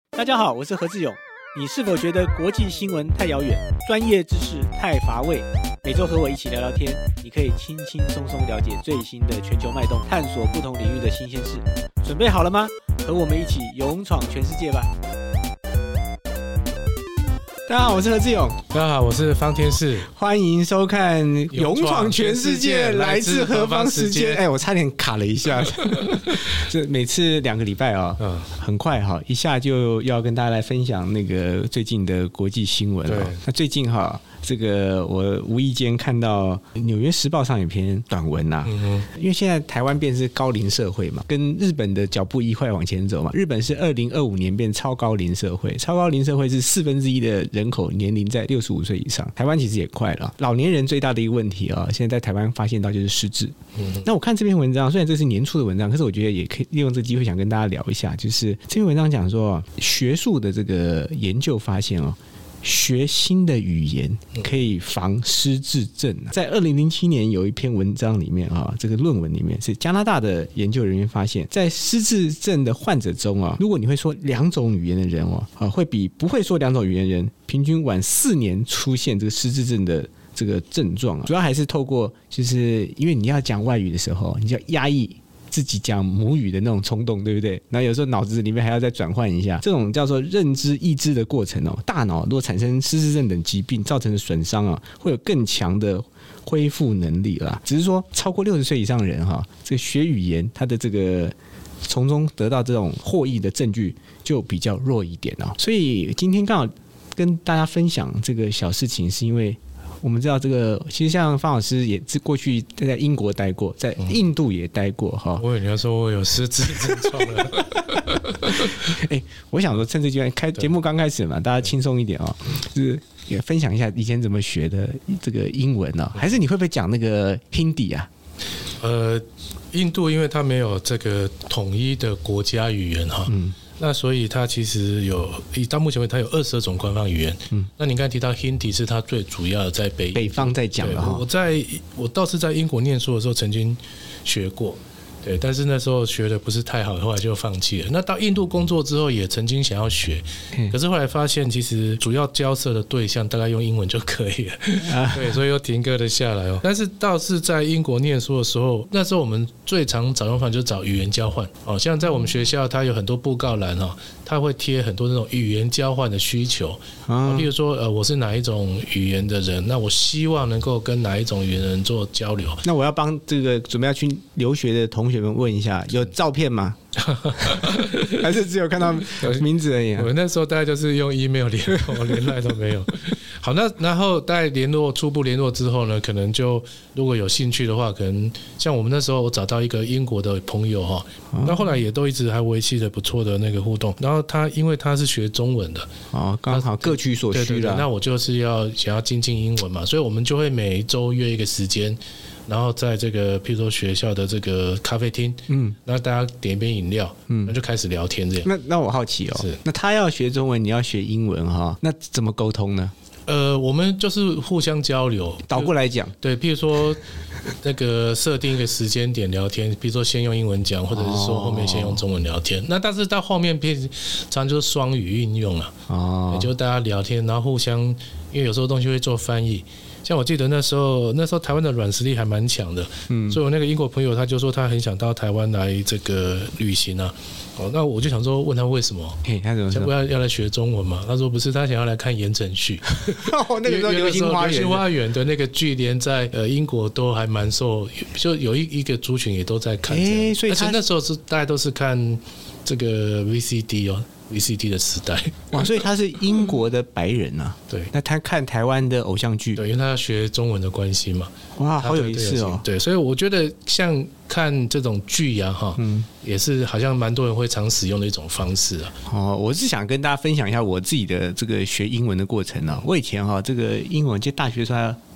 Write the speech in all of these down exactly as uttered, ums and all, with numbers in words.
大家好，我是何志勇。你是否觉得国际新闻太遥远，专业知识太乏味？每周和我一起聊聊天，你可以轻轻松松了解最新的全球脉动，探索不同领域的新鲜事。准备好了吗？和我们一起勇闯全世界吧！大家好，我是何志勇。 大家好，我是方天士。 欢迎收看《勇闯全世界来自何方时间》。哎，我差点卡了一下。这每次两个礼拜啊、哦，很快哈、哦，一下就要跟大家来分享那个最近的国际新闻了、哦。那最近哈、哦。这个我无意间看到《纽约时报》上有篇短文呐、啊嗯，因为现在台湾变是高龄社会嘛，跟日本的脚步一块往前走嘛。日本是二零二五年变超高龄社会，超高龄社会是四分之一的人口年龄在六十五岁以上。台湾其实也快了，老年人最大的一个问题啊，现在在台湾发现到就是失智。嗯、那我看这篇文章，虽然这是年初的文章，可是我觉得也可以利用这个机会想跟大家聊一下，就是这篇文章讲说，学术的这个研究发现哦。学新的语言可以防失智症。在二零零七年有一篇文章里面啊，这个论文里面是加拿大的研究人员发现，在失智症的患者中啊，如果你会说两种语言的人哦，啊，会比不会说两种语言的人平均晚四年出现这个失智症的这个症状啊。主要还是透过，就是因为你要讲外语的时候，你就要压抑自己讲母语的那种冲动，对不对？然后有时候脑子里面还要再转换一下，这种叫做认知抑制的过程哦。大脑如果产生失智症等疾病造成的损伤啊，会有更强的恢复能力啦。只是说超过六十岁以上的人哈，这个学语言他的这个从中得到这种获益的证据就比较弱一点哦。所以今天刚好跟大家分享这个小事情，是因为我们知道这个，其实像方老师也是过去在英国待过，在印度也待过哈、嗯。 我以为你要说我有失智症状了。 哎，我想说趁这机会，开节目刚开始嘛，大家轻松一点哦，就是也分享一下以前怎么学的这个英文呢、哦？还是你会不会讲那个 Hindi 啊？ 呃，印度因为它没有这个统一的国家语言哈。嗯，那所以它其实有，到目前为止它有二十二种官方语言。嗯，那你刚才提到 Hindi 是它最主要的在北北方在讲的哈。 我在我倒是在英国念书的时候曾经学过，对，但是那时候学的不是太好，后来就放弃了。那到印度工作之后也曾经想要学，可是后来发现其实主要交涉的对象大概用英文就可以了，啊、对，所以又停搁了下来哦。但是倒是在英国念书的时候，那时候我们最常找用法就是找语言交换哦，像在我们学校它有很多布告栏哦。他会贴很多那种语言交换的需求，啊、例如说，呃，我是哪一种语言的人，那我希望能够跟哪一种语言的人做交流。 那我要帮这个准备要去留学的同学们问一下，有照片吗？还是只有看到名字而已、啊？ 我那时候大概就是用 email 联络，连赖都没有。好，那然后大概联络初步联络之后呢，可能就如果有兴趣的话，可能像我们那时候我找到一个英国的朋友哈，那后来也都一直还维系的不错的那个互动。然后他因为他是学中文的， 哦，刚好各取所需了。 对对对，那我就是要想要精进英文嘛，所以我们就会每一周约一个时间。然后在这个譬如说学校的这个咖啡厅，嗯，然后大家点一杯饮料，嗯，那就开始聊天这样。 那那我好奇哦，是那他要学中文，你要学英文哈，那怎么沟通呢？ 呃，我们就是互相交流， 倒过来讲， 对，譬如说那个设定一个时间点聊天，比如说先用英文讲，或者是说后面先用中文聊天。哦、那但是到后面变常就是双语运用了，哦，也就大家聊天，然后互相，因为有时候东西会做翻译。像我记得那时候，那时候台湾的软实力还蛮强的，嗯，所以我那个英国朋友他就说他很想到台湾来这个旅行啊，哦，那我就想说问他为什么， 嘿，他怎么说？ 想不要要来学中文嘛？他说不是，他想要来看言承旭。 哦，那个时候流星花园， 流星花园的那个剧连在呃英国都还蛮受，就有一一个族群也都在看，哎，所以而且那时候是大家都是看这个 V C D 哦。V C D 的时代， 哇，所以他是英国的白人啊。 对， 那他看台湾的偶像剧， 对，因为他要学中文的关系嘛。 哇，好有意思哦。 对，所以我觉得像看这种剧呀，哈，嗯，也是好像蛮多人会常使用的一种方式啊。 哦，我是想跟大家分享一下我自己的这个学英文的过程啊。我以前哈，这个英文就大学时候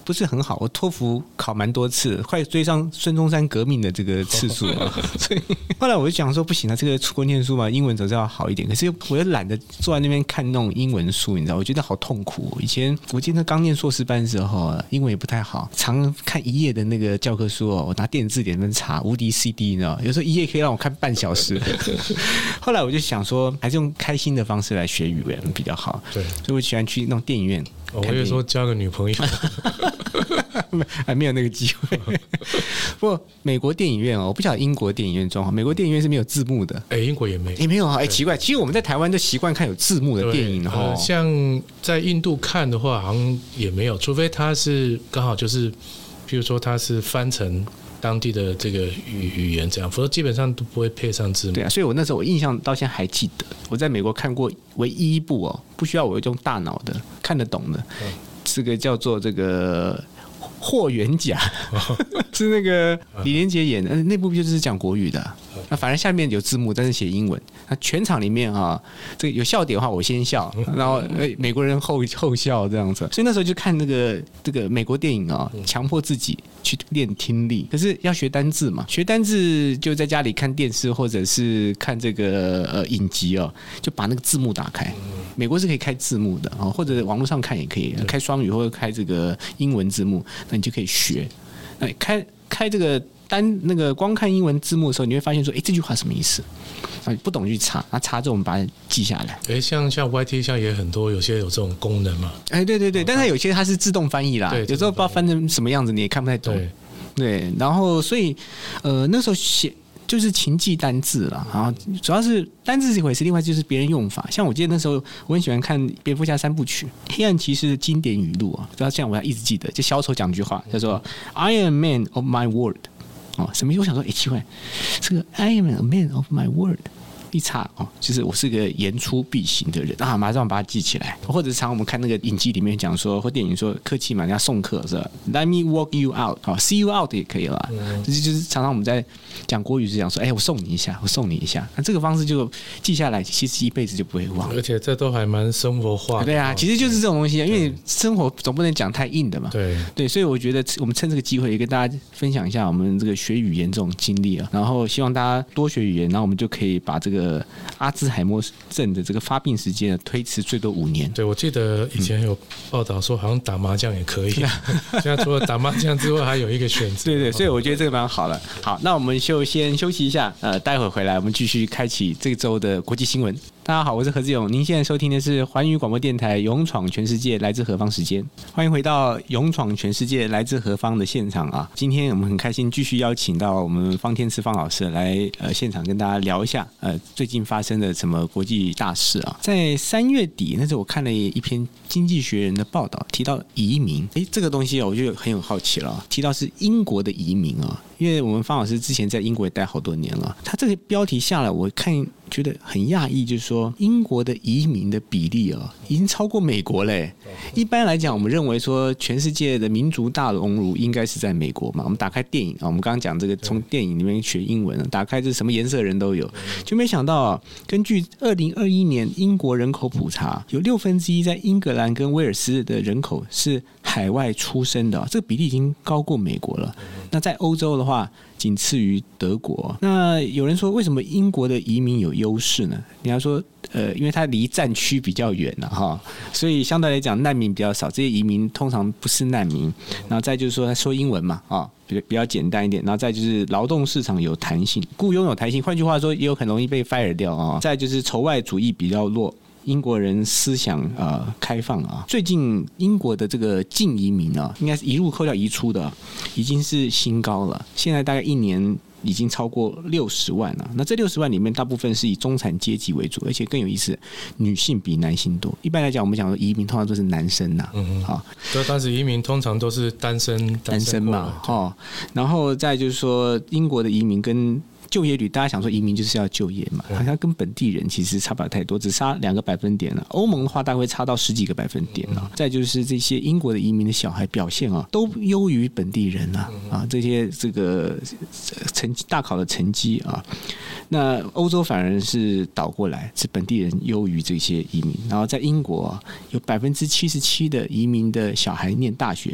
不是很好，我托福考蛮多次，快追上孙中山革命的这个次数了。所以后来我就想说，不行啊，这个出国念书嘛，英文总是要好一点。可是我又懒得坐在那边看那种英文书，你知道，我觉得好痛苦。以前我记得刚念硕士班的时候，英文也不太好，常看一页的那个教科书哦，我拿电子字典那边查无敌 C D， 你知道，有时候一页可以让我看半小时。后来我就想说，还是用开心的方式来学语言比较好。对，所以我喜欢去那种电影院。 我会说交个女朋友。 还没有那个机会。不过美国电影院哦，我不晓得英国电影院状况。美国电影院是没有字幕的， 哎、欸，英国也没， 也、欸、没有啊，哎、欸，奇怪。其实我们在台湾都习惯看有字幕的电影哈、呃。 像在印度看的话，好像也没有，除非它是刚好就是，譬如说它是翻成当地的这个 语, 语言这样，否则基本上都不会配上字幕。 对啊，所以我那时候我印象到现在还记得，我在美国看过唯一一部哦，不需要我用大脑的看得懂的，嗯、这个叫做这个。霍元甲是那个李连杰演的，那部就是讲国语的、啊。那反正下面有字幕，但是写英文。那全场里面啊，这个有笑点的话，我先笑，然后美国人后后笑这样子。所以那时候就看那个这个美国电影啊，强迫自己去练听力。可是要学单字嘛，学单字就在家里看电视或者是看这个呃影集哦，就把那个字幕打开。美国是可以开字幕的啊，或者网络上看也可以，开双语或者开这个英文字幕，那你就可以学。那开开这个单那个光看英文字幕的时候，你会发现说，哎，这句话什么意思？啊，不懂去查，那查之后我们把它记下来。 哎，像像 Y T 像也很多，有些有这种功能嘛。 哎，对对对，但是有些它是自动翻译啦，有时候不知道翻成什么样子，你也看不太懂。对，对，然后所以呃那时候写。就是勤记单字啦，然后主要是单字是一回事，另外就是别人用法。像我记得那时候我很喜欢看蝙蝠侠三部曲，黑暗骑士的经典语录啊，主要这样我要一直记得。就小丑讲句话叫做 "I am a man of my word"， 哦，什么意思？我想说，哎，奇怪，这个 "I am a man of my word"。一查哦，就是我是个言出必行的人啊，马上把它记起来。或者常我们看那个影集里面讲说，或电影说客气嘛，人家送客是吧 ？Let me walk you out， 好 ，see you out 也可以了。嗯、就是就是常常我们在讲国语是讲说，哎，我送你一下，我送你一下。那这个方式就记下来，其实一辈子就不会忘。 而且这都还蛮生活化的。 对啊，其实就是这种东西，因为生活总不能讲太硬的嘛。对对，所以我觉得我们趁这个机会也跟大家分享一下我们这个学语言这种经历啊，然后希望大家多学语言，然后我们就可以把这个阿兹海默症的这个发病时间推迟最多五年。 对，我记得以前有报道说，好像打麻将也可以。现在除了打麻将之外，还有一个选择。 对对，所以我觉得这个蛮好了。好，那我们就先休息一下，呃，待会回来我们继续开启这周的国际新闻。大家好，我是何志勇，您现在收听的是环宇广播电台《勇闯全世界，来自何方》时间。欢迎回到《勇闯全世界，来自何方》的现场啊！今天我们很开心，继续邀请到我们方天赐方老师来呃现场跟大家聊一下呃最近发生的什么国际大事啊。在三月底那时候，我看了一篇《经济学人》的报道，提到移民，哎，这个东西我就很有好奇了。提到是英国的移民啊，因为我们方老师之前在英国也待好多年了，他这个标题下来，我看觉得很讶异，就是说英国的移民的比例啊，已经超过美国嘞。一般来讲，我们认为说全世界的民族大熔炉应该是在美国嘛。我们打开电影啊，我们刚刚讲这个从电影里面学英文，打开这什么颜色的人都有，就没想到啊，根据二零二一年英国人口普查，有六分之一在英格兰跟威尔斯的人口是海外出生的，这个比例已经高过美国了。那在欧洲的话，仅次于德国。那有人说，为什么英国的移民有优势呢？你要说，呃，因为它离战区比较远了哈，所以相对来讲难民比较少。这些移民通常不是难民。然后再就是说，他说英文嘛，啊，比比较简单一点。然后再就是劳动市场有弹性，雇佣有弹性。换句话说，也有很容易被 fire 掉啊。再就是仇外主义比较弱。英国人思想呃开放啊，最近英国的这个净移民啊，应该是一入扣掉移出的、啊，已经是新高了。现在大概一年已经超过六十万了。那这六十万里面，大部分是以中产阶级为主，而且更有意思，女性比男性多。一般来讲，我们讲说移民通常都是男生呐、啊，嗯嗯，好， 对，但是移民通常都是单身单身嘛，哦，然后再就是说，英国的移民跟就业率，大家想说移民就是要就业嘛，好像跟本地人其实差不了太多，只差两个百分点了。欧盟的话，大概会差到十几个百分点了。再就是这些英国的移民的小孩表现啊，都优于本地人啊，啊，这些这个成大考的成绩啊，那欧洲反而是倒过来，是本地人优于这些移民。然后在英国、啊、有百分之七十七的移民的小孩念大学。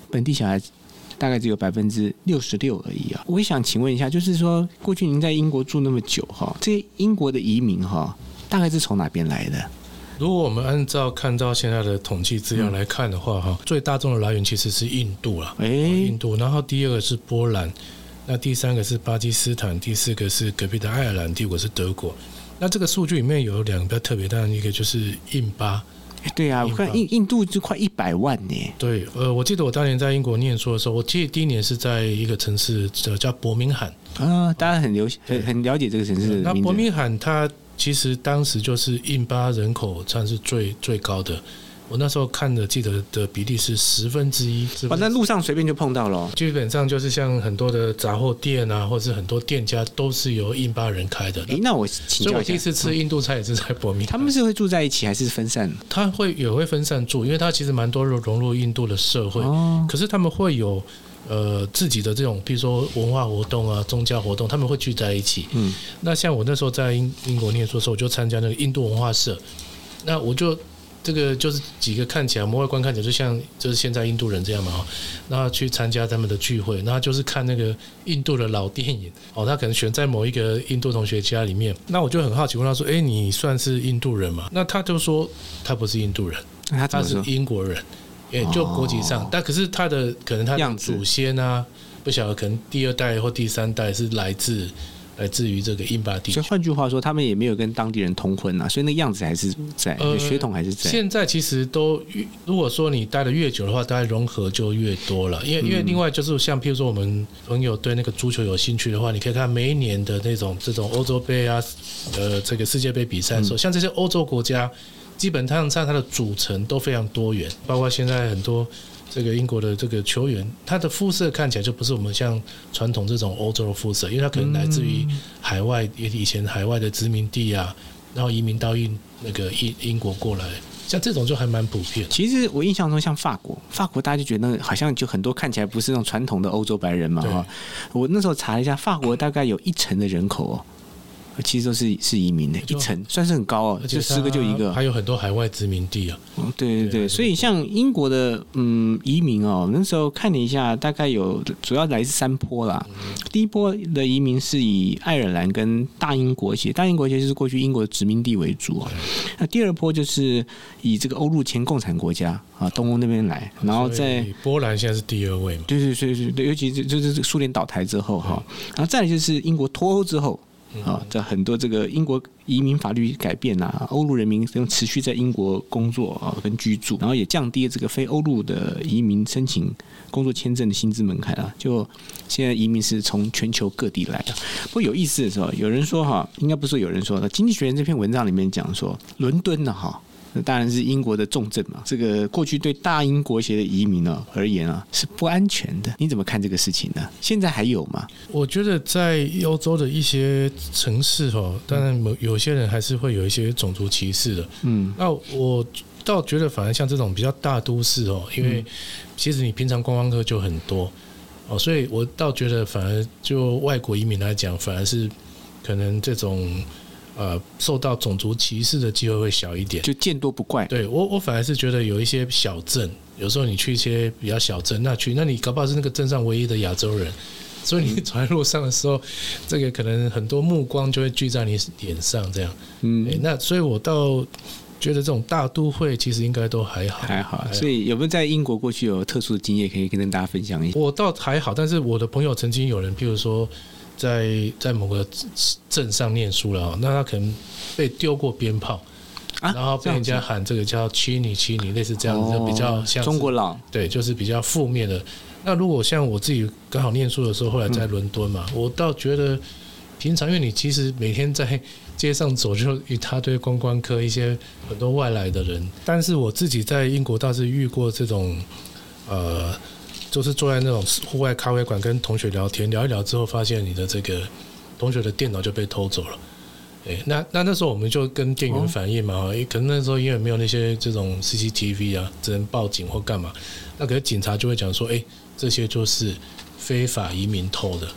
本地小孩大概只有百分之六十六而已啊。我也想请问一下，就是说过去您在英国住那么久哈，这些英国的移民哈，大概是从哪边来的？ 如果我们按照看到现在的统计资料来看的话哈、嗯，最大众的来源其实是印度啦，哎、欸，印度，然后第二个是波兰，那第三个是巴基斯坦，第四个是隔壁的爱尔兰，第五个是德国。那这个数据里面有两个比较特别，当然一个就是印巴。 对啊，我看印印度就快一百万呢。 对，呃，我记得我当年在英国念书的时候，我记得第一年是在一个城市叫伯明翰啊，大家很流很很了解这个城市的名字。 那伯明翰它其实当时就是印巴人口算是最最高的。我那时候看的记得的比例是十分之一， 哇，那路上随便就碰到了。 基本上就是像很多的杂货店啊，或者是很多店家都是由印巴人开的。 哎，那我请教一下， 所以我第一次吃印度菜也是在伯明翰。 他们是会住在一起还是分散？ 他会也会分散住，因为他其实蛮多融入印度的社会，哦、可是他们会有呃自己的这种，比如说文化活动啊、宗教活动，他们会聚在一起。嗯，那像我那时候在英英国念书的时候，我就参加那个印度文化社，那我就。这个就是几个看起来，我们外观看起来就像就是现在印度人这样嘛，然后去参加他们的聚会，然后就是看那个印度的老电影哦，他可能选在某一个印度同学家里面，那我就很好奇问他说：“哎，你算是印度人吗？”那他就说他不是印度人，他是英国人，也就国籍上，哦、但可是他的可能他的祖先啊，不晓得可能第二代或第三代是来自。来自于这个印巴地区， 所以换句话说，他们也没有跟当地人通婚啊，所以那样子还是在，呃、血统还是在。 现在其实都，如果说你待得越久的话，大概融合就越多了。因为、嗯、因为另外就是像譬如说我们朋友对那个足球有兴趣的话，你可以看每一年的那种这种欧洲杯啊，呃，这个世界杯比赛的时候，嗯、像这些欧洲国家，基本上它的组成都非常多元，包括现在很多。这个英国的这个球员，他的肤色看起来就不是我们像传统这种欧洲的肤色，因为他可能来自于海外，以前海外的殖民地啊，然后移民到英那个英英国过来，像这种就还蛮普遍。 其实我印象中，像法国，法国大家就觉得好像就很多看起来不是那种传统的欧洲白人嘛哈。我那时候查了一下，法国大概有一成的人口哦。其实都是是移民的，一成算是很高哦，就十个就一个， 还有很多海外殖民地啊。 嗯、对对对，所以像英国的嗯移民哦，那时候看了一下，大概有主要来自三波啦。嗯、第一波的移民是以爱尔兰跟大英国协，大英国协就是过去英国的殖民地为主啊。那第二波就是以这个欧陆前共产国家啊，东欧那边来，然后在波兰现在是第二位嘛。 对对对对，尤其就是苏联倒台之后哈，然后再来就是英国脱欧之后。啊，这很多这个英国移民法律改变啊，欧陆人民用持续在英国工作啊跟居住，然后也降低了这个非欧陆的移民申请工作签证的薪资门槛啊。就现在移民是从全球各地来的。不过有意思的时候，有人说哈，应该不是说有人说，《经济学人》这篇文章里面讲说，伦敦呢哈。那当然是英国的重镇嘛，这个过去对大英国协的移民啊而言啊是不安全的，你怎么看这个事情呢？现在还有吗？ 我觉得在欧洲的一些城市哦，当然有些人还是会有一些种族歧视的。嗯，那我倒觉得反而像这种比较大都市哦，因为其实你平常观光客就很多哦，所以我倒觉得反而就外国移民来讲，反而是可能这种。呃，受到种族歧视的机会会小一点， 就见多不怪。 对我，我反而是觉得有一些小镇，有时候你去一些比较小镇，那去，那你搞不好是那个镇上唯一的亚洲人，所以你走在路上的时候，这个可能很多目光就会聚在你脸上，这样。嗯，欸、那所以我倒觉得这种大都会其实应该都还好， 还好。所以有没有在英国过去有特殊的经验可以跟大家分享一下？ 我倒还好，但是我的朋友曾经有人，譬如说。在在某个镇上念书了，那他可能被丢过鞭炮，啊、然后被人家喊这个叫“欺你欺你”，类似这样子，就比较像中国佬， 对，就是比较负面的。那如果像我自己刚好念书的时候，后来在伦敦嘛，嗯、我倒觉得平常，因为你其实每天在街上走，就一大堆观光客，一些很多外来的人。但是我自己在英国倒是遇过这种，呃。就是坐在那种户外咖啡馆跟同学聊天，聊一聊之后，发现你的这个同学的电脑就被偷走了。欸、那那那时候我们就跟店员反映嘛，哦、可能那时候因为没有那些这种 C C T V 啊，只能报警或干嘛。那可是警察就会讲说，哎、欸，这些就是非法移民偷的。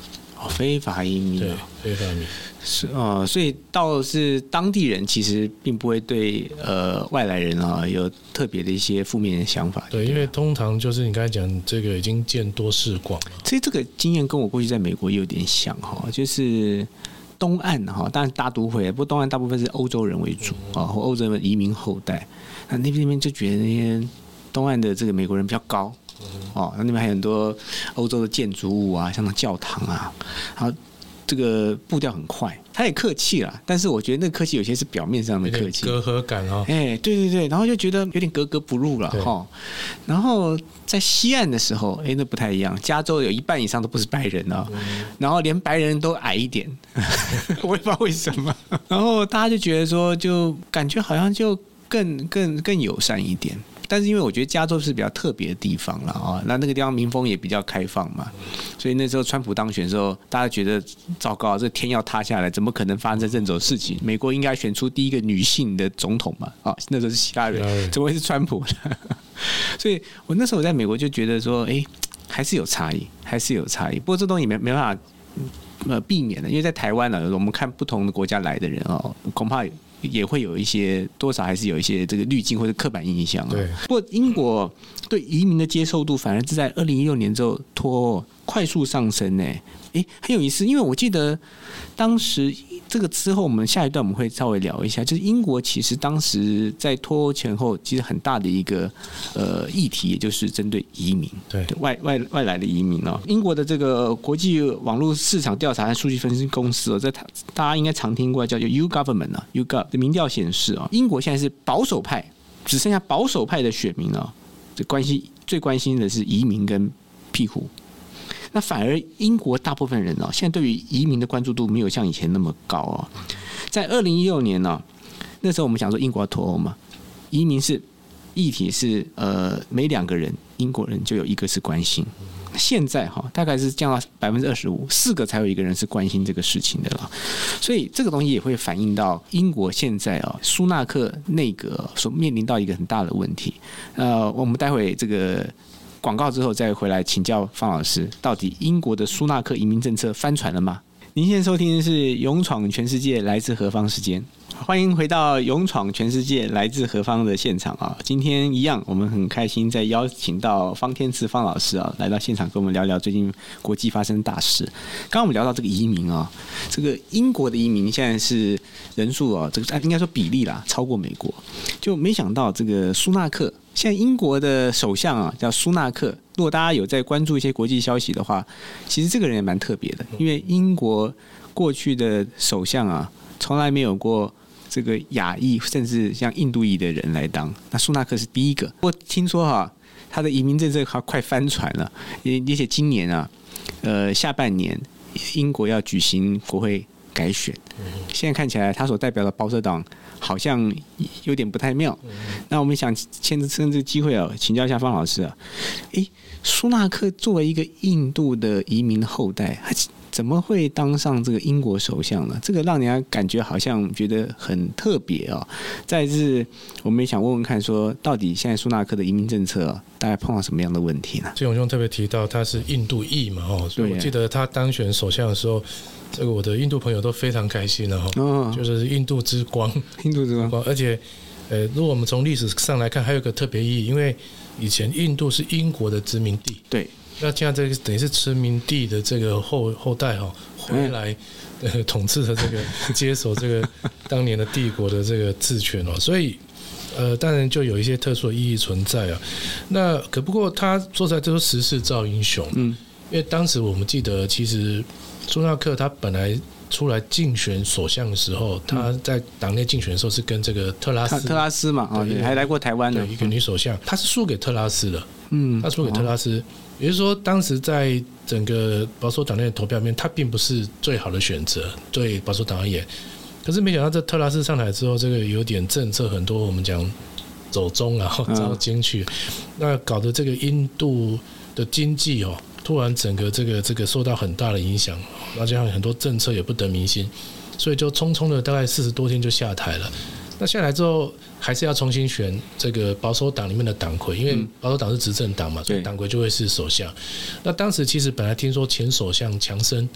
哦，非法移民、哦， 对，非法移民是哦，所以倒是当地人其实并不会对呃外来人啊有特别的一些负面的想法。 对，因为通常就是你刚才讲这个已经见多识广了。 其实这个经验跟我过去在美国也有点像哈，就是东岸哈，当然大都会，不过东岸大部分是欧洲人为主啊，或欧洲人移民后代，那那边就觉得那些东岸的这个美国人比较高哦，那那边还有很多欧洲的建筑物啊，像那教堂啊，然后这个步调很快，他也客气啦，但是我觉得那个客气有些是表面上的客气， 隔阂感哦。 哎，对对对，然后就觉得有点格格不入了哈。然后在西岸的时候，哎，那不太一样，加州有一半以上都不是白人哦，嗯、然后连白人都矮一点，我也不知道为什么。然后大家就觉得说，就感觉好像就更更更友善一点。但是因为我觉得加州是比较特别的地方了啊，那那个地方民风也比较开放嘛，所以那时候川普当选的时候，大家觉得糟糕，这天要塌下来，怎么可能发生这种事情？美国应该选出第一个女性的总统嘛，啊，那时候是希拉蕊，怎么会是川普呢？所以我那时候我在美国就觉得说，哎，还是有差异，还是有差异。不过这东西没没办法呃避免的，因为在台湾呢，我们看不同的国家来的人哦，恐怕也会有一些多少还是有一些这个滤镜或者刻板印象、啊。对。不过英国对移民的接受度反而是在二零一六年之后脱快速上升呢。哎，很有意思，因为我记得当时这个之后，我们下一段我们会稍微聊一下，就是英国其实当时在脱欧前后，其实很大的一个呃议题，也就是针对移民，对外外外来的移民哦。英国的这个国际网络市场调查和数据分析公司哦，这大家应该常听过，叫做 U Government 啊 ，U Gov 的民调显示啊，英国现在是保守派，只剩下保守派的选民啊，这关系最关心的是移民跟庇护。那反而英国大部分人哦，现在对于移民的关注度没有像以前那么高哦。在二零一六年呢，那时候我们想说英国要脱欧嘛，移民是议题是呃每两个人英国人就有一个是关心。现在哈大概是降到百分之二十五，四个才有一个人是关心这个事情的了。所以这个东西也会反映到英国现在啊，苏纳克内阁所面临到一个很大的问题。呃，我们待会这个。广告之后再回来请教方老师，到底英国的苏纳克移民政策翻船了吗？您现在收听的是《勇闯全世界来自何方》时间，欢迎回到《勇闯全世界来自何方》的现场啊！今天一样，我们很开心再邀请到方天赐方老师啊来到现场，跟我们聊聊最近国际发生的大事。刚刚我们聊到这个移民啊，这个英国的移民现在是人数啊，这个应该说比例啦，超过美国，就没想到这个苏纳克。现在英国的首相啊叫苏纳克，如果大家有在关注一些国际消息的话，其实这个人也蛮特别的，因为英国过去的首相啊从来没有过这个亚裔甚至像印度裔的人来当，那苏纳克是第一个。不过听说哈、啊，他的移民政策快翻船了，而且今年啊，呃下半年英国要举行国会改选，现在看起来他所代表的保守党好像有点不太妙。那我们想趁趁这个机会啊，请教一下方老师啊，诶，苏纳克作为一个印度的移民后代，他怎么会当上这个英国首相呢？这个让人家感觉好像觉得很特别哦。再是，我们也想问问看说，说到底现在苏纳克的移民政策、啊、大概碰到什么样的问题呢？志勇兄特别提到他是印度裔嘛，哦，所以我记得他当选首相的时候。这个我的印度朋友都非常开心了哈，哦、就是印度之光， 印度之光， 而且，呃，如果我们从历史上来看，还有一个特别意义，因为以前印度是英国的殖民地， 对， 那现在这个等于是殖民地的这个后后代哈回来、呃、统治的这个接手这个当年的帝国的这个治权哦，所以。呃，当然就有一些特殊的意义存在啊。那可不过他说出来就是时势造英雄，嗯，因为当时我们记得，其实苏纳克他本来出来竞选首相的时候，他在党内竞选的时候是跟这个特拉斯特拉斯嘛，啊，还来过台湾的一个女首相，他是输给特拉斯的，嗯，他输给特拉斯，也就是说，当时在整个保守党内的投票里面，他并不是最好的选择，对保守党而言。可是没想到，这特拉斯上台之后，这个有点政策很多，我们讲走中然后照进去，那搞得这个印度的经济哦，突然整个这个这个受到很大的影响，然后加上很多政策也不得民心，所以就匆匆的大概四十多天就下台了。那下来之后，还是要重新选这个保守党里面的党魁，因为保守党是执政党嘛，所以党魁就会是首相。那当时其实本来听说前首相强生。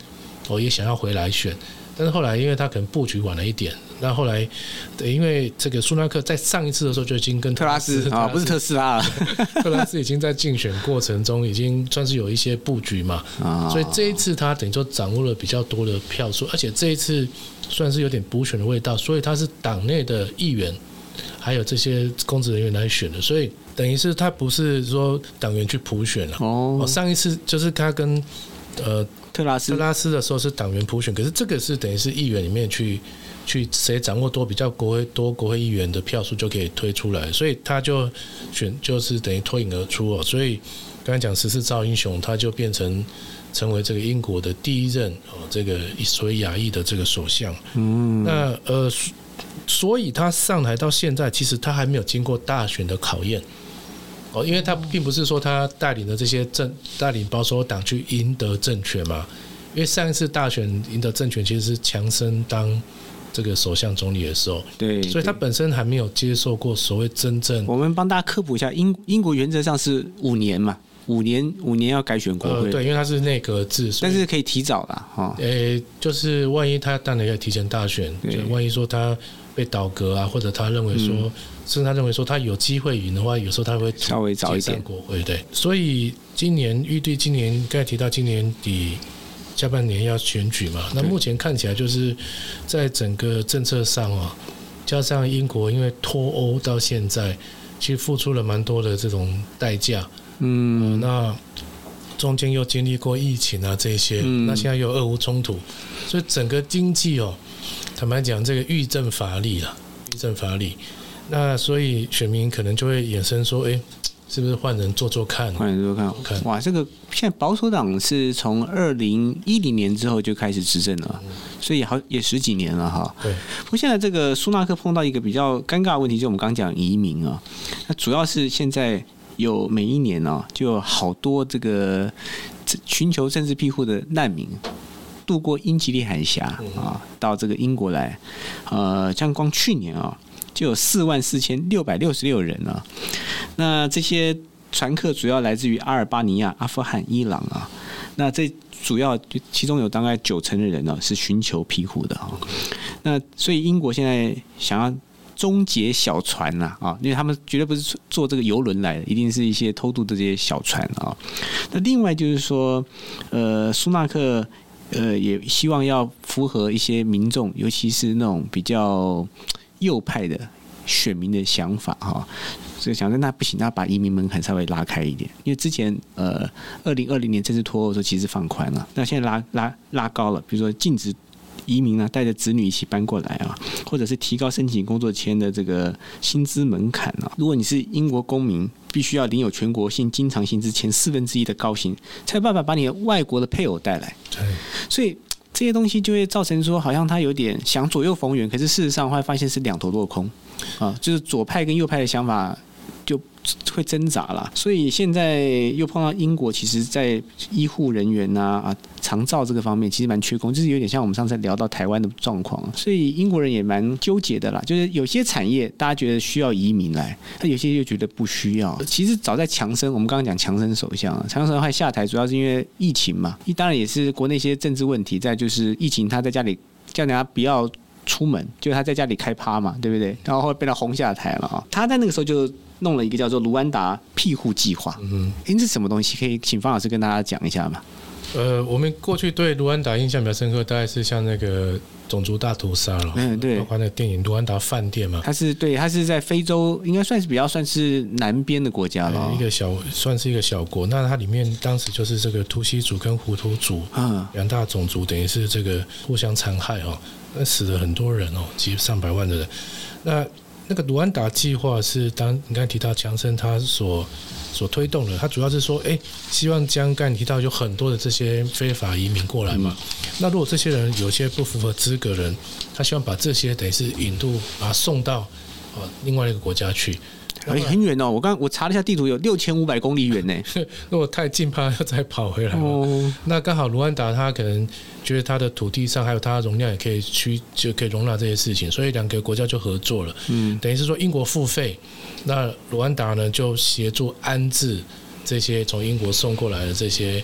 哦也想要回来选，但是后来因为他可能布局晚了一点，那后来对因为这个苏纳克在上一次的时候就已经跟特拉斯啊，不是特斯拉， 特拉斯已经在竞选过程中已经算是有一些布局嘛，啊、所以这一次他等于说掌握了比较多的票数，而且这一次算是有点补选的味道，所以他是党内的议员还有这些公职人员来选的，所以等于是他不是说党员去普选了。哦，上一次就是他跟呃特拉斯特拉斯的时候是党员普选，可是这个是等于是议员里面去去谁掌握多比较国会多国会议员的票数就可以推出来，所以他就选就是等于脱颖而出哦。所以刚才讲十四兆英雄，他就变成成为这个英国的第一任哦这个所谓亚裔的这个首相。嗯，那呃。所以他上台到现在，其实他还没有经过大选的考验哦，因为他并不是说他带领的这些政带领保守党去赢得政权嘛，因为上一次大选赢得政权其实是强生当这个首相总理的时候， 对， 所以他本身还没有接受过所谓真正。 我们帮大家科普一下，英英国原则上是五年嘛。五年五年要改选国会、 呃，对，因为它是内阁制， 但是可以提早啦。哈、哦。 诶，就是万一他当然可以提前大选，就万一说他被倒阁啊，或者他认为说，嗯、甚至他认为说他有机会赢的话，有时候他会稍微早一点国会。对，所以今年预计今年刚才提到今年底下半年要选举嘛，那目前看起来就是在整个政策上啊，加上英国因为脱欧到现在，其实付出了蛮多的这种代价。嗯、呃，那中间又经历过疫情啊这些，嗯、那现在又有俄乌冲突，所以整个经济哦，坦白讲，这个欲振乏力了，欲振乏力。那所以选民可能就会衍生说，哎，是不是换人做做看？ 换人做做看。哇，这个现在保守党是从二零一零年之后就开始执政了，嗯、所以好也十几年了哈。 对。 不过现在这个苏纳克碰到一个比较尴尬的问题，就是我们刚刚讲移民啊，那主要是现在。有每一年哦，就有好多这个寻求政治庇护的难民渡过英吉利海峡啊，到这个英国来。呃，像光去年啊，就有四万四千六百六十六人啊。那这些船客主要来自于阿尔巴尼亚、阿富汗、伊朗啊。那这主要其中有大概九成的人呢是寻求庇护的啊。那所以英国现在想要。终结小船呐啊，因为他们绝对不是坐这个游轮来的，一定是一些偷渡的这些小船啊。那另外就是说，呃，苏纳克呃也希望要符合一些民众，尤其是那种比较右派的选民的想法哈。所以想说那不行，那把移民门槛稍微拉开一点，因为之前呃二零二零年这次脱欧的时候其实放宽了，那现在拉拉拉高了，比如说禁止。移民啊，带着子女一起搬过来啊，或者是提高申请工作签的这个薪资门槛啊。如果你是英国公民，必须要领有全国性经常薪资前四分之一的高薪，才有办法把你的外国的配偶带来。所以这些东西就会造成说，好像他有点想左右逢源，可是事实上会发现是两头落空啊，就是左派跟右派的想法。就会挣扎了，所以现在又碰到英国，其实在医护人员啊、啊长照这个方面，其实蛮缺工，就是有点像我们上次聊到台湾的状况，所以英国人也蛮纠结的啦。就是有些产业大家觉得需要移民来，但有些又觉得不需要。其实早在强生，我们刚刚讲强生首相，强生还下台，主要是因为疫情嘛，当然也是国内一些政治问题，再就是疫情他在家里叫人家不要出门，就他在家里开趴嘛，对不对？然后后来被他轰下台了啊。他在那个时候就。弄了一个叫做卢安达庇护计划，嗯，哎，这是什么东西？可以请方老师跟大家讲一下吗？ 呃，我们过去对卢安达印象比较深刻，大概是像那个种族大屠杀了， 嗯，对， 包括那个电影《卢安达饭店》嘛， 它是对，它是在非洲，应该算是比较算是南边的国家了， 一个小算是一个小国。那它里面当时就是这个图西族跟胡图族啊两大种族，等于是这个互相残害哦，那死了很多人哦，几上百万的人。那那个卢安达计划是当你刚才提到强生他所所推动的，他主要是说，哎，希望将刚才提到有很多的这些非法移民过来嘛。嗯、那如果这些人有些不符合资格人，他希望把这些等于是引渡，把他送到呃另外一个国家去。 很很远哦，我刚我查了一下地图，有六千五百公里远呢。 如果太近，怕要再跑回来嘛。哦、那刚好卢安达他可能觉得他的土地上还有他的容量也可以去就可以容纳这些事情，所以两个国家就合作了。嗯，等于是说英国付费，那卢安达呢就协助安置这些从英国送过来的这些可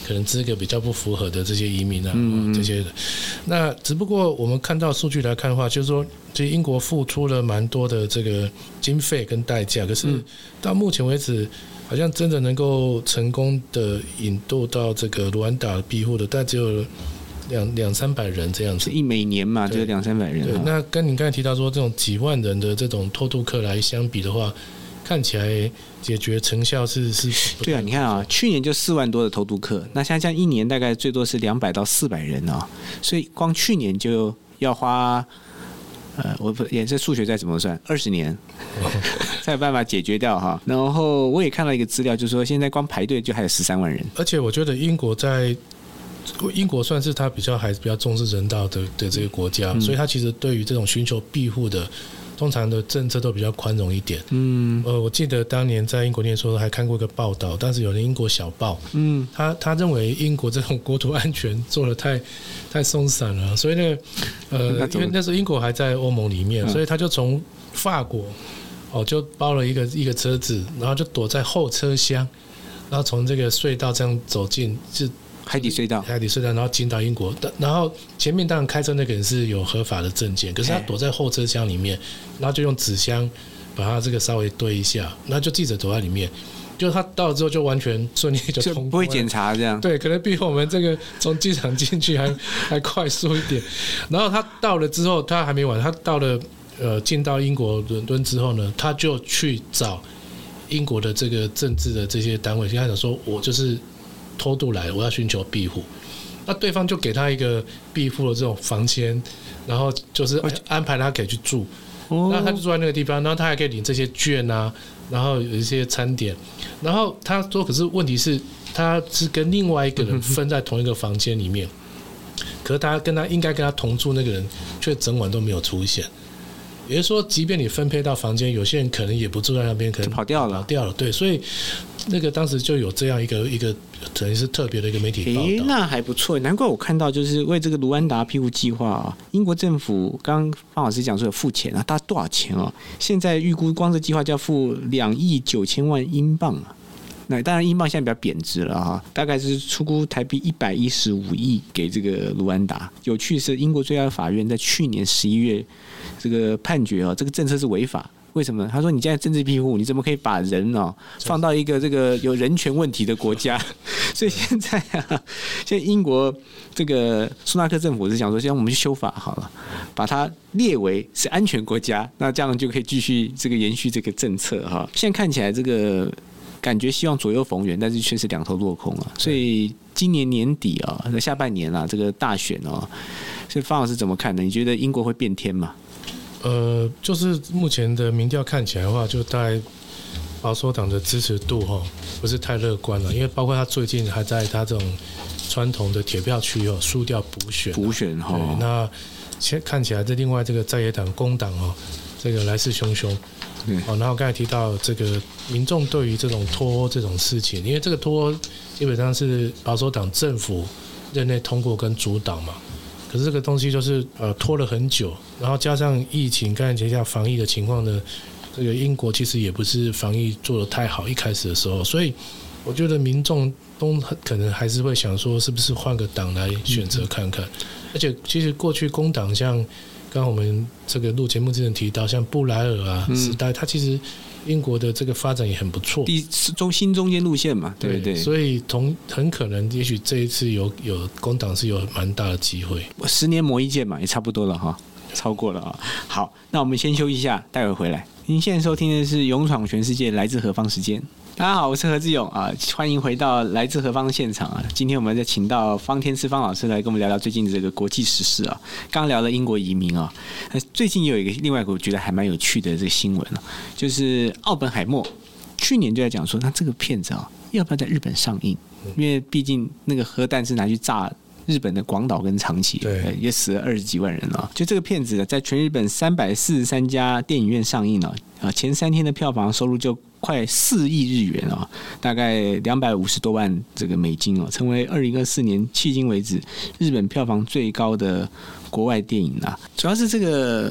可能资格比较不符合的这些移民啊，嗯、这些的。那只不过我们看到数据来看的话，就是说，其实英国付出了蛮多的这个经费跟代价，可是到目前为止，好像真的能够成功的引渡到这个卢安达庇护的，但只有两两三百人这样子。 一每年嘛，就两三百人。 对，那跟你刚才提到说这种几万人的这种偷渡客来相比的话，看起来解决成效是是。 对啊，你看啊，去年就四万多的偷渡客，那像这样一年大概最多是两百到四百人啊，所以光去年就要花。呃，我不也这数学再怎么算，二十年才有办法解决掉哈。然后我也看到一个资料，就是说现在光排队就还有十三万人。 而且我觉得英国在英国算是他比较还是比较重视人道的的这个国家，嗯、所以他其实对于这种寻求庇护的，通常的政策都比较宽容一点。嗯，呃，我记得当年在英国念书的时候还看过一个报道，当时有人英国小报，嗯，他他认为英国这种国土安全做得太太松散了，所以那个呃，因为那时候英国还在欧盟里面，所以他就从法国哦就包了一个一个车子，然后就躲在后车厢，然后从这个隧道这样走进就。 海底隧道， 海底隧道，然后进到英国，然后前面当然开车那个人是有合法的证件，可是他躲在后车厢里面，然后就用纸箱把他这个稍微堆一下，然后就记者躲在里面，就他到了之后就完全顺利就通过， 不会检查这样， 对，可能比我们这个从机场进去还还快速一点。然后他到了之后，他还没完，他到了呃进到英国伦敦之后呢，他就去找英国的这个政治的这些单位，他想说我就是。偷渡来，我要寻求庇护，那对方就给他一个庇护的这种房间，然后就是安排他可以去住，哦、那他就住在那个地方，然后他还可以领这些券啊，然后有一些餐点，然后他说，可是问题是，他是跟另外一个人分在同一个房间里面，可是他跟他应该跟他同住那个人，却整晚都没有出现。也就是说，即便你分配到房间，有些人可能也不住在那边，可能跑掉了， 跑掉了。对，所以那个当时就有这样一个一个，等于是特别的一个媒体报道。 诶，那还不错，难怪我看到就是为这个卢安达庇护计划啊，英国政府刚刚方老师讲说有付钱啊，大概多少钱啊？现在预估光这计划就要付两亿九千万英镑啊。那当然，英镑现在比较贬值了哈，大概是出估台币一百一十五亿给这个卢安达。有趣是，英国最高法院在去年十一月这个判决哦，这个政策是违法。为什么呢？他说你现在政治庇护，你怎么可以把人哦放到一个这个有人权问题的国家？所以现在啊，现在英国这个苏纳克政府是想说，现在我们去修法好了，把它列为是安全国家，那这样就可以继续这个延续这个政策哈。现在看起来这个。感觉希望左右逢源，但是却是两头落空啊！所以今年年底啊，那下半年啊，这个大选哦、啊，所以方老师怎么看呢？你觉得英国会变天吗？ 呃，就是目前的民调看起来的话，就大概保守党的支持度哈不是太乐观了，因为包括他最近还在他这种传统的铁票区哦输掉补选， 补选哈， 那现看起来这另外这个在野党工党哦，这个来势汹汹。哦，然后刚才提到这个民众对于这种脱欧这种事情，因为这个脱欧基本上是保守党政府任内通过跟主导嘛，可是这个东西就是呃拖了很久，然后加上疫情，刚才提到防疫的情况呢，这个英国其实也不是防疫做得太好，一开始的时候，所以我觉得民众都可能还是会想说，是不是换个党来选择看看，而且其实过去工党像。刚刚我们这个录节目之前提到，像布莱尔啊、时代，它其实英国的这个发展也很不错， 第中新中间路线嘛，对不对？ 所以同很可能，也许这一次有有工党是有蛮大的机会。 十年磨一剑嘛，也差不多了哈，超过了啊。好，那我们先休息一下，待会回来。您现在收听的是《勇闯全世界》，来自何方时间。大家好，我是何志勇啊，欢迎回到来自何方的现场啊。今天我们再请到方天赐方老师来跟我们聊聊最近的这个国际时事啊。刚聊了英国移民啊，最近也有一个另外一个我觉得还蛮有趣的这个新闻啊，就是奥本海默去年就在讲说，那这个片子啊要不要在日本上映？因为毕竟那个核弹是拿去炸日本的广岛跟长崎，对，也死了二十几万人了。就这个片子在全日本三百四十三家电影院上映了，啊，前三天的票房收入就快四亿日元啊，大概两百五十多万这个美金哦，成为二零二四年迄今为止日本票房最高的国外电影啊。主要是这个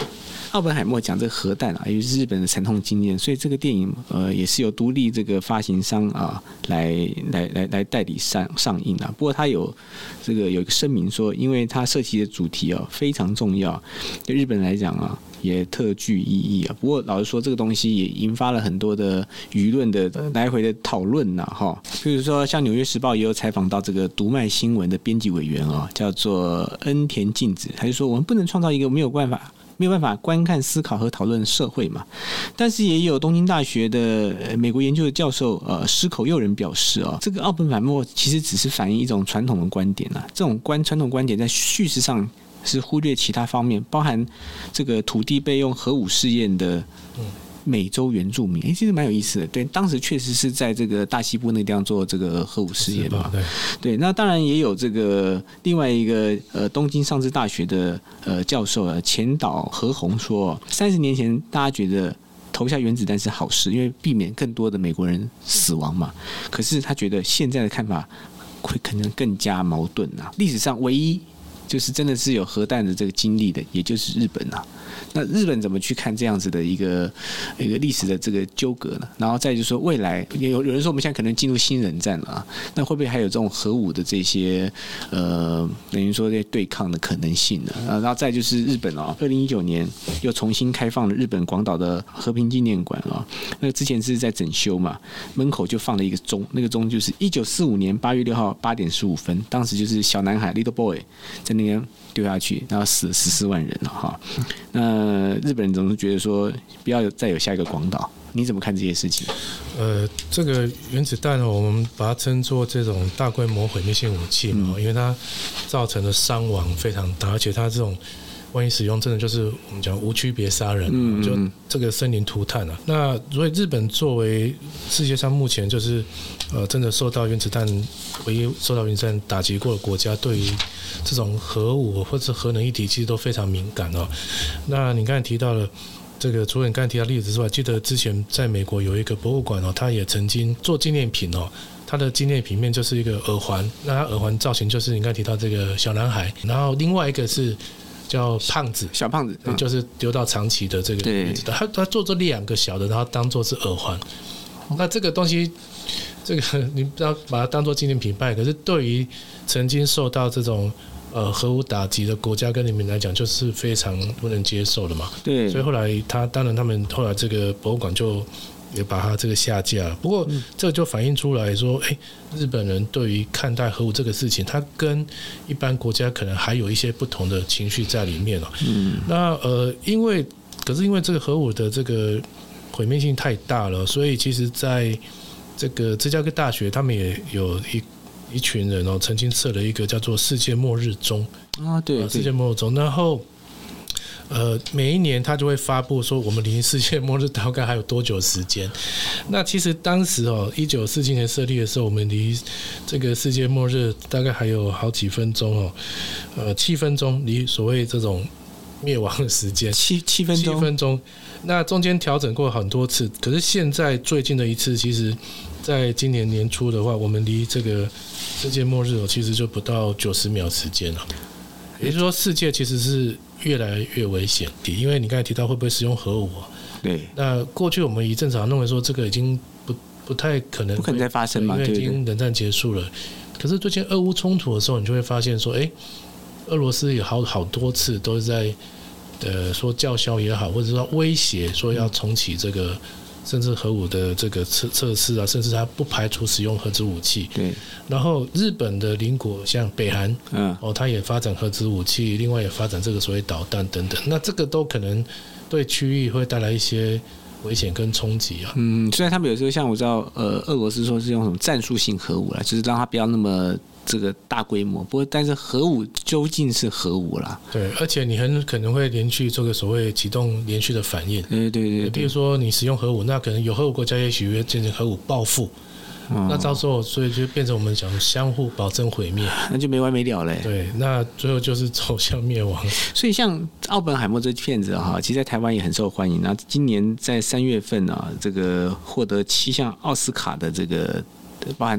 奥本海默讲这个核弹啊，也是日本的惨痛经验，所以这个电影呃也是由独立这个发行商啊来来来来代理上上映啊。不过他有这个有一个声明说，因为他涉及的主题啊非常重要，对日本人来讲啊也特具意义啊。不过老实说，这个东西也引发了很多的舆论的来回的讨论呐，哈。比如说，像《纽约时报》也有采访到这个读卖新闻的编辑委员啊，叫做恩田静子，他就说我们不能创造一个没有办法。没有办法观看、思考和讨论社会嘛？但是也有东京大学的美国研究的教授呃矢口佑人表示啊、哦，这个奥本海默其实只是反映一种传统的观点啊，这种观传统观点在叙事上是忽略其他方面，包含这个土地备用核武试验的。美洲原住民，哎，其实蛮有意思的。对，当时确实是在这个大西部那个地方做这个核武试验嘛。对，对，那当然也有这个另外一个呃东京上智大学的呃教授啊前岛和宏说，三十年前大家觉得投下原子弹是好事，因为避免更多的美国人死亡嘛。可是他觉得现在的看法会可能更加矛盾啊。历史上唯一就是真的是有核弹的这个经历的，也就是日本啊。那日本怎么去看这样子的一个一个历史的这个纠葛呢？然后再就是说，未来有有人说我们现在可能进入新冷战了啊，那会不会还有这种核武的这些呃等于说这些对抗的可能性呢？然后再就是日本哦，二零一九年又重新开放了日本广岛的和平纪念馆啊，那个之前是在整修嘛，门口就放了一个钟，那个钟就是一九四五年八月六号八点十五分，当时就是小男孩 little boy 在那边丢下去，然后死了十四万人了哈。那日本人总是觉得说，不要再有下一个广岛，你怎么看这些事情？ 呃，这个原子弹我们把它称作这种大规模毁灭性武器嘛，嗯、因为它造成的伤亡非常大，而且它这种万一使用，真的就是我们讲无区别杀人，嗯嗯就这个生灵涂炭啊。那所以日本作为世界上目前就是呃真的受到原子弹唯一受到原子弹打击过的国家，对于这种核武或者核能议题其实都非常敏感哦。那你刚才提到了这个，除了你刚才提到例子之外，记得之前在美国有一个博物馆哦，它也曾经做纪念品哦。它的纪念品面就是一个耳环，那它耳环造型就是你刚才提到这个小男孩，然后另外一个是叫胖子， 小胖子， 嗯、就是丢到长崎的这个原子弹，他他做这两个小的，然后当做是耳环。那这个东西，这个你不要把它当做纪念品卖，可是对于曾经受到这种呃核武打击的国家跟人民来讲，就是非常不能接受的嘛。 对， 所以后来他当然他们后来这个博物馆就也把它这个下架了。不过这就反映出来说，哎，日本人对于看待核武这个事情，他跟一般国家可能还有一些不同的情绪在里面哦。嗯，那呃，因为可是因为这个核武的这个毁灭性太大了，所以其实在这个芝加哥大学，他们也有一一群人哦，曾经设了一个叫做世界末日钟啊，对， 世界末日钟，然后。呃，每一年他就会发布说我们离世界末日大概还有多久时间。那其实当时哦，一九四七年设立的时候，我们离这个世界末日大概还有好几分钟哦，呃，七分钟离所谓这种灭亡的时间， 七七分钟， 七分钟。那中间调整过很多次，可是现在最近的一次，其实在今年年初的话，我们离这个世界末日哦，其实就不到九十秒时间了。也就是说，世界其实是越来越危险，因为你刚才提到会不会使用核武啊？ 对。 那过去我们以正常认为说这个已经不不太可能， 不可能再发生嘛， 因为已经冷战结束了。對對對，可是最近俄乌冲突的时候，你就会发现说，哎，俄罗斯有好好多次都是在呃说叫嚣也好，或者说威胁说要重启这个。甚至核武的这个测测试啊，甚至他不排除使用核子武器。 对。 然后日本的邻国像北韩， 嗯， 哦，他也发展核子武器，另外也发展这个所谓导弹等等。那这个都可能对区域会带来一些危险跟冲击啊。 嗯，虽然他们有时候像我知道，呃，俄罗斯说是用什么战术性核武啦，就是让它不要那么。这个大规模，不过但是核武究竟是核武啦？ 对，而且你很可能会连续这个所谓启动连续的反应。 对对 对, 对， 比如说你使用核武，那可能有核武国家也许会进行核武报复，哦、那到时候所以就变成我们讲相互保证毁灭， 那就没完没了嘞。 对，那最后就是走向灭亡。 所以像奥本海默这片子哈，其实在台湾也很受欢迎。那今年在三月份啊，这个获得七项奥斯卡的这个包含。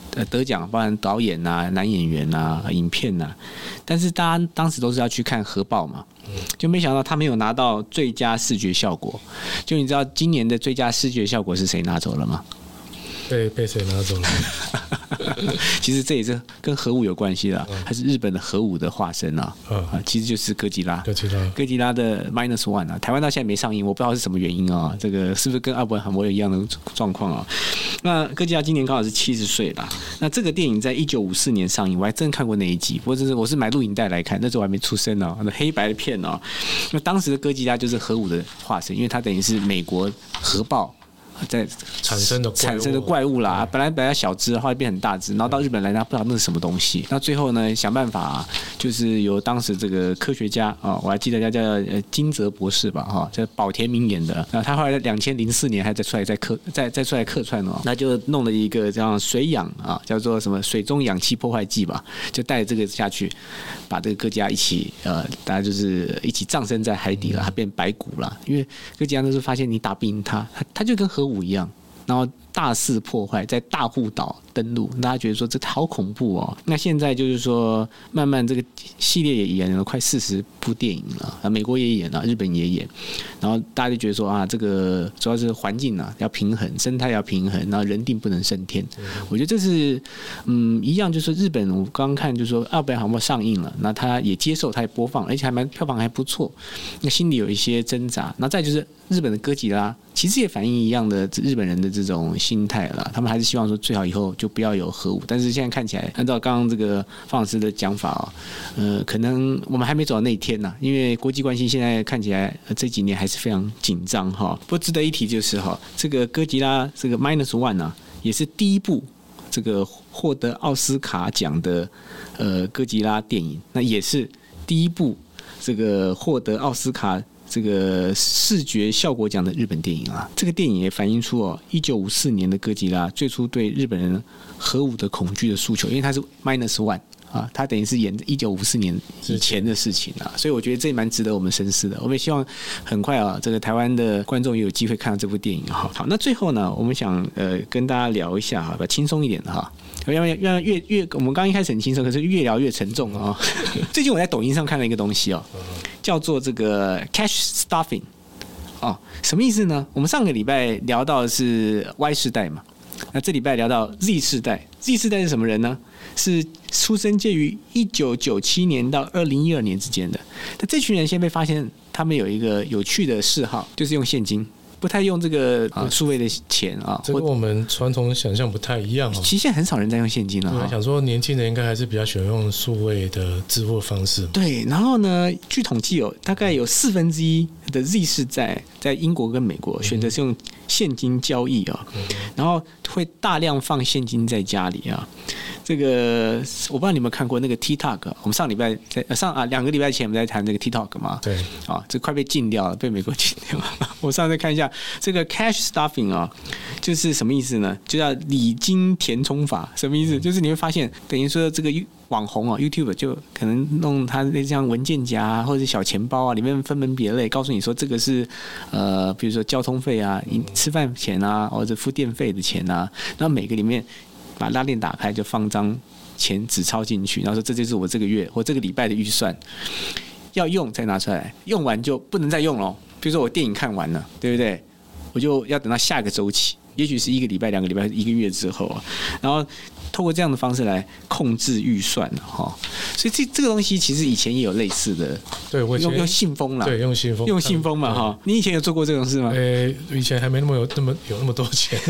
得奖，包含导演啊、男演员啊、影片啊，但是大家当时都是要去看核爆嘛，就没想到他没有拿到最佳视觉效果。就你知道今年的最佳视觉效果是谁拿走了吗？ 被被谁拿走了？ 其实这也是跟核武有关系的，它是日本的核武的化身啊，啊，其实就是哥吉拉， 哥吉拉， 哥吉拉的 minus one 啊，台湾到现在没上映，我不知道是什么原因啊，这个是不是跟奥本海默一样的状况啊？那哥吉拉今年刚好是七十岁啦。那这个电影在一九五四年上映，我还真看过那一集，不过这是我是买录影带来看，那时候我还没出生呢，那黑白的片哦。那当时的哥吉拉就是核武的化身，因为它等于是美国核爆在产生的产生的怪物啦，本来本来小只，后来变很大只，然后到日本来，他不知道那是什么东西。那最后呢，想办法、啊、就是由当时这个科学家啊，我还记得他叫呃金泽博士吧，哈，叫保田明演的。那他后来在两千零四年还再出来再客再再出来客串哦，那就弄了一个这样水氧啊，叫做什么水中氧气破坏剂吧，就带着这个下去，把这个哥吉拉一起呃，大家就是一起葬身在海底了，它变白骨了。因为哥吉拉那时候发现你打不赢他，他他就跟核武一样，然后大肆破坏，在大户岛登陆，大家觉得说这好恐怖哦。那现在就是说，慢慢这个系列也演了快四十部电影了，啊，美国也演了，日本也演，然后大家就觉得说啊，这个主要是环境啊要平衡，生态要平衡，然后人定不能升天。我觉得这是嗯一样，就是日本我刚刚看就是说奥本海默上映了，那他也接受，他也播放，而且还蛮票房还不错，那心里有一些挣扎。那再就是日本的哥吉拉，其实也反映一样的日本人的这种心态啦，他们还是希望说最好以后就不要有核武，但是现在看起来，按照刚刚这个方老师的讲法哦，呃，可能我们还没走到那一天呐，因为国际关系现在看起来、呃、这几年还是非常紧张哈。不过值得一提就是哈，这个哥吉拉这个 minus one 啊，也是第一部这个获得奥斯卡奖的呃哥吉拉电影，那也是第一部这个获得奥斯卡这个视觉效果奖的日本电影啊。这个电影也反映出哦，一九五四年的哥吉拉最初对日本人核武的恐惧的诉求，因为它是 minus one 啊，它等于是演一九五四年以前的事情啊，所以我觉得这蛮值得我们深思的。我们也希望很快啊，这个台湾的观众也有机会看到这部电影哈。好，那最后呢，我们想呃跟大家聊一下哈，比较轻松一点的哈。要要越越我们刚一开始很轻松，可是越聊越沉重啊。最近我在抖音上看了一个东西哦，叫做这个 cash stuffing 哦，什么意思呢？我们上个礼拜聊到的是 Y 世代嘛，那这礼拜聊到 Z 世代。Z 世代是什么人呢？是出生介于一九九七年到二零一二年之间的。那这群人先被发现，他们有一个有趣的嗜好，就是用现金。不太用这个啊数位的钱啊， 这跟我们传统想象不太一样哦。 其实现在很少人在用现金了。 我想说，年轻人应该还是比较喜欢用数位的支付方式。 对，然后呢，据统计有大概有四分之一的 Z 世代在英国跟美国选择是用现金交易啊，嗯、然后会大量放现金在家里啊。这个我不知道你有没有看过那个 TikTok， 我们上礼拜在上啊两个礼拜前我们在谈这个 TikTok 嘛， 对， 啊，这快被禁掉了，被美国禁掉了。我上次看一下这个 cash stuffing 啊，就是什么意思呢？就叫礼金填充法，什么意思？就是你会发现，等于说这个网红啊 ，YouTube 就可能弄他那像文件夹、啊、或者是小钱包啊，里面分门别类，告诉你说这个是呃，比如说交通费啊、吃饭钱啊，或者付电费的钱啊，然后每个里面。把拉链打开就放张钱纸钞进去，然后说这就是我这个月或这个礼拜的预算，要用再拿出来，用完就不能再用了。比如说我电影看完了，对不对？我就要等到下个周期，也许是一个礼拜、两个礼拜、一个月之后，然后透过这样的方式来控制预算哈。所以这这个东西其实以前也有类似的，对，我用用信封啦， 对，用信封， 用信封嘛哈。你以前有做过这种事吗？ 呃，以前还没那么有那么有那么多钱。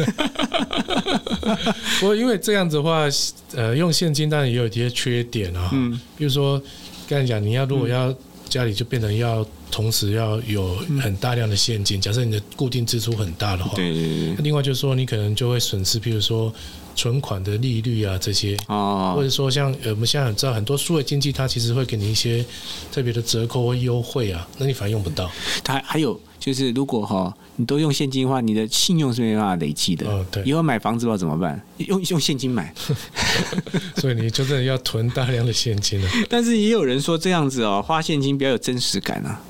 不过因为这样子的话，呃，用现金当然也有一些缺点啊。嗯，比如说刚才讲，你要如果要家里就变成要同时要有很大量的现金，假设你的固定支出很大的话， 对对对。 另外就是说，你可能就会损失，比如说存款的利率啊这些，哦，或者说像我们现在知道很多数位经济，它其实会给你一些特别的折扣或优惠啊，那你反而用不到。 它还有就是，如果哈你都用现金的话，你的信用是没办法累积的。哦，对。以后买房子不知道怎么办，用用现金买。 所以你就真的要囤大量的现金了。 但是也有人说这样子哦，花现金比较有真实感啊。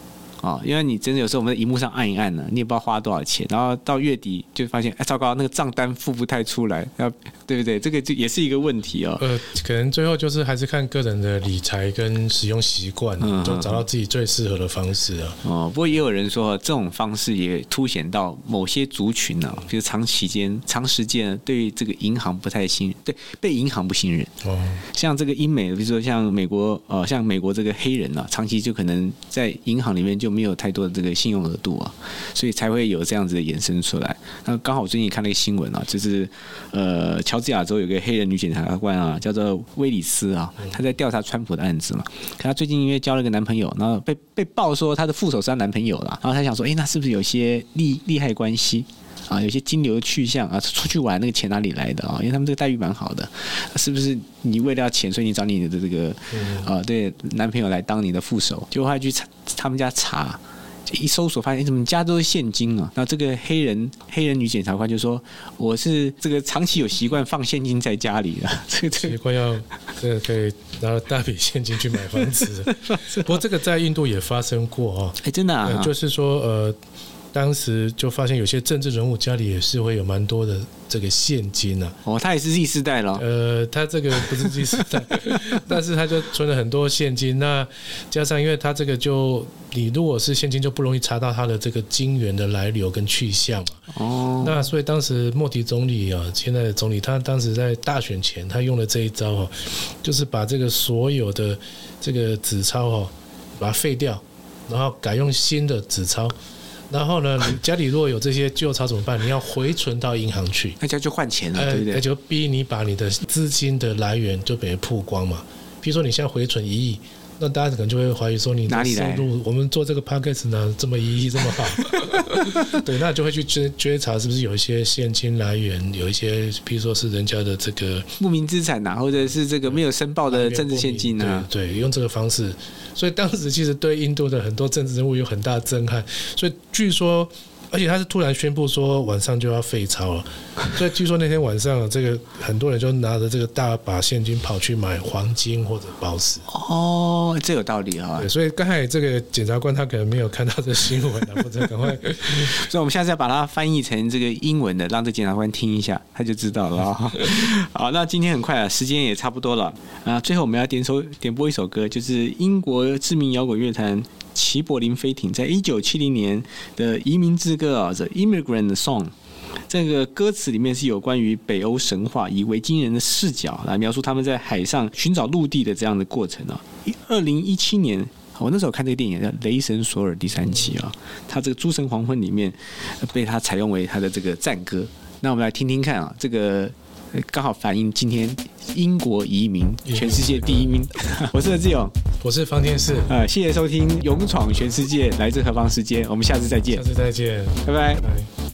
啊，因为你真的有时候我们在荧幕上按一按呢，你也不知道花多少钱，然后到月底就发现，哎，糟糕，那个账单付不太出来，要对不对？这个就也是一个问题哦。 呃，可能最后就是还是看个人的理财跟使用习惯，嗯、就找到自己最适合的方式啊。 哦，不过也有人说，这种方式也凸显到某些族群呢、啊，比如长期间、长时间对这个银行不太信任，对被银行不信任。哦，像这个英美，比如说像美国，呃，像美国这个黑人啊，长期就可能在银行里面就没有太多的这个信用额度啊，所以才会有这样子的衍生出来。那刚好我最近看了一个新闻啊，就是呃，乔治亚州有个黑人女检察官啊，叫做威里斯啊，她在调查川普的案子嘛。可她最近因为交了个男朋友，然后被被爆说她的副手是她男朋友啦，然后她想说，哎，那是不是有些利利害关系？啊，有些金流去向啊，出去玩那个钱哪里来的啊？因为他们这个待遇蛮好的，是不是你为了要钱，所以你找你的这个啊对男朋友来当你的副手？结果后来去查他们家查，一搜索发现，哎，怎么家都是现金啊？然后这个黑人黑人女检察官就说，我是这个长期有习惯放现金在家里的，这个习惯要这个可以拿大笔现金去买房子。不过这个在印度也发生过哦， 哎，真的啊， 呃、就是说呃。当时就发现有些政治人物家里也是会有蛮多的这个现金啊。 哦，他也是 Z 世代了。 呃，他这个不是 Z 世代，但是他就存了很多现金。那加上因为他这个就你如果是现金就不容易查到他的这个金源的来流跟去向嘛。哦。那所以当时莫迪总理啊，现在的总理，他当时在大选前他用了这一招啊，就是把这个所有的这个纸钞啊，把它废掉，然后改用新的纸钞。然后呢，你家里如果有这些旧钞怎么办？你要回存到银行去， 那家就换钱了，对不对？ 那就逼你把你的资金的来源就被曝光嘛。比如说你现在回存一亿，那大家可能就会怀疑说你的收入，我们做这个 podcast 呢这么一亿这么好，对，那就会去追追查是不是有一些现金来源，有一些比如说是人家的这个不明资产啊，或者是这个没有申报的政治现金啊， 对，对，用这个方式。所以当时其实对印度的很多政治人物有很大的震撼，所以据说，而且他是突然宣布说晚上就要废钞了，所以据说那天晚上这个很多人就拿着这个大把现金跑去买黄金或者宝石。 哦，这有道理啊。 对，所以刚才这个检察官他可能没有看到这新闻啊，或者赶快。 所以我们下次要把它翻译成这个英文的，让这检察官听一下，他就知道了。好，那今天很快了，时间也差不多了啊。最后我们要点首点播一首歌，就是英国知名摇滚乐团齐柏林飞艇在一九七零年的移民之歌啊，《The Immigrant Song》。这个歌词里面是有关于北欧神话，以维京人的视角来描述他们在海上寻找陆地的这样的过程啊。二零一七年，我那时候看这个电影叫《雷神索尔》第三期啊，他这个《诸神黄昏》里面被他采用为他的这个战歌。那我们来听听看啊，这个刚好反映今天英国移民全世界第一名。我是何志勇， 我是方天士。 呃，谢谢收听《勇闯全世界，来自何方时间》，我们下次再见。 下次再见， 拜拜。 拜拜。